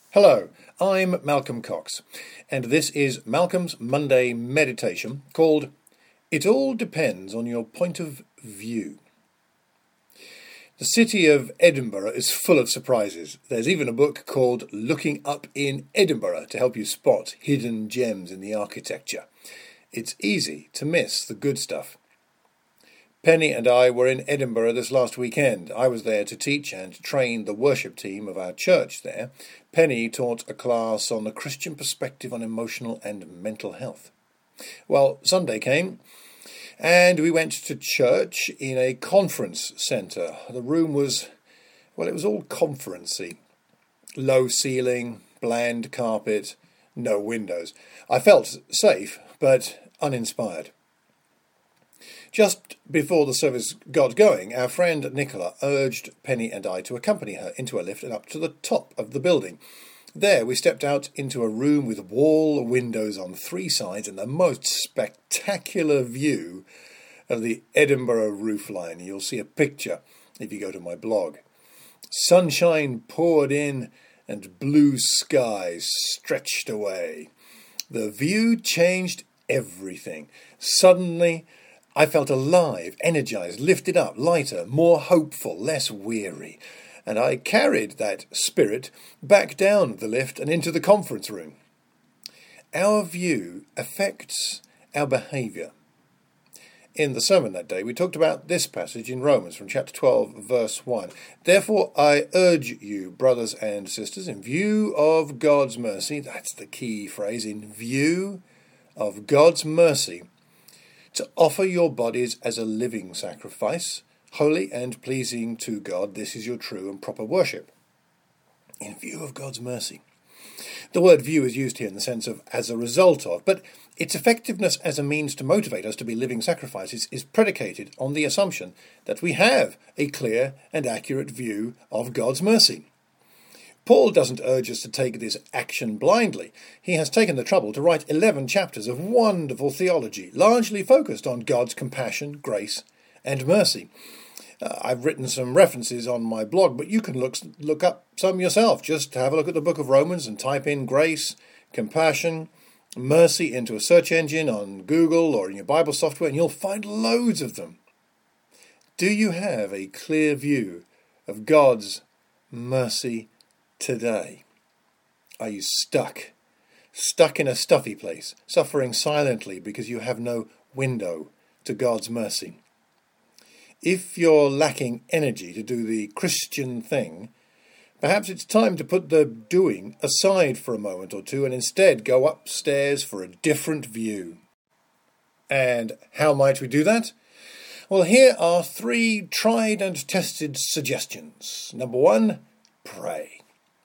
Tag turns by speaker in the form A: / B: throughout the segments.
A: Hello, I'm Malcolm Cox, and this is Malcolm's Monday meditation called It All Depends on Your Point of View. The city of Edinburgh is full of surprises. There's even a book called Looking Up in Edinburgh to help you spot hidden gems in the architecture. It's easy to miss the good stuff. Penny and I were in Edinburgh this last weekend. I was there to teach and train the worship team of our church there. Penny taught a class on the Christian perspective on emotional and mental health. Well, Sunday came, and we went to church in a conference centre. The room was, it was all conferencey. Low ceiling, bland carpet, no windows. I felt safe, but uninspired. Just before the service got going, our friend Nicola urged Penny and I to accompany her into a lift and up to the top of the building. There we stepped out into a room with wall windows on three sides and the most spectacular view of the Edinburgh roofline. You'll see a picture if you go to my blog. Sunshine poured in and blue skies stretched away. The view changed everything. Suddenly, I felt alive, energized, lifted up, lighter, more hopeful, less weary. And I carried that spirit back down the lift and into the conference room. Our view affects our behaviour. In the sermon that day, we talked about this passage in Romans from chapter 12, verse 1. Therefore, I urge you, brothers and sisters, in view of God's mercy, that's the key phrase, in view of God's mercy, to offer your bodies as a living sacrifice, holy and pleasing to God. This is your true and proper worship. In view of God's mercy. The word view is used here in the sense of as a result of, but its effectiveness as a means to motivate us to be living sacrifices is predicated on the assumption that we have a clear and accurate view of God's mercy. Paul doesn't urge us to take this action blindly. He has taken the trouble to write 11 chapters of wonderful theology, largely focused on God's compassion, grace, and mercy. I've written some references on my blog, but you can look up some yourself. Just have a look at the book of Romans and type in grace, compassion, mercy into a search engine on Google or in your Bible software, and you'll find loads of them. Do you have a clear view of God's mercy today? Are you stuck in a stuffy place, suffering silently because you have no window to God's mercy? If you're lacking energy to do the Christian thing, perhaps it's time to put the doing aside for a moment or two and instead go upstairs for a different view. And how might we do that? Well, here are 3 tried and tested suggestions. Number 1, pray.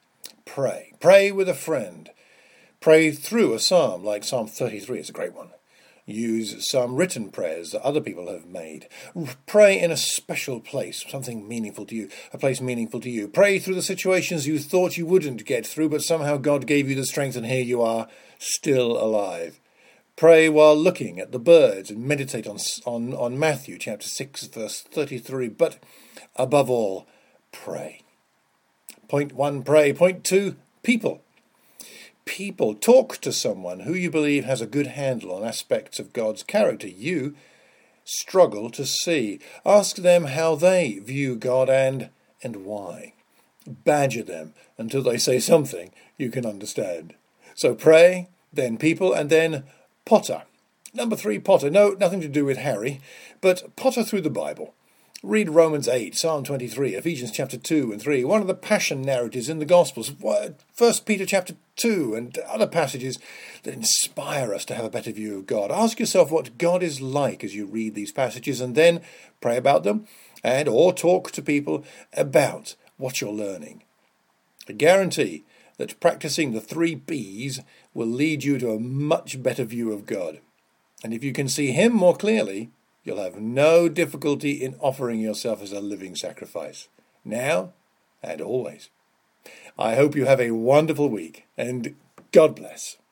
A: Pray with a friend. Pray through a psalm, like Psalm 33 is a great one. Use some written prayers that other people have made. Pray in a special place, something meaningful to you, a place meaningful to you. Pray through the situations you thought you wouldn't get through, but somehow God gave you the strength and here you are, still alive. Pray while looking at the birds and meditate on Matthew chapter 6, verse 33. But above all, pray. Point 1, pray. Point 2, people. Talk to someone who you believe has a good handle on aspects of God's character you struggle to see. Ask them how they view God and why. Badger them until they say something you can understand. So pray, then people, and then potter. Number 3, potter. No, nothing to do with Harry, but potter through the Bible. Read Romans 8, Psalm 23, Ephesians chapter 2 and 3, one of the passion narratives in the Gospels, 1 Peter chapter 2 and other passages that inspire us to have a better view of God. Ask yourself what God is like as you read these passages and then pray about them or talk to people about what you're learning. I guarantee that practicing the 3 B's will lead you to a much better view of God. And if you can see Him more clearly, you'll have no difficulty in offering yourself as a living sacrifice, now and always. I hope you have a wonderful week, and God bless.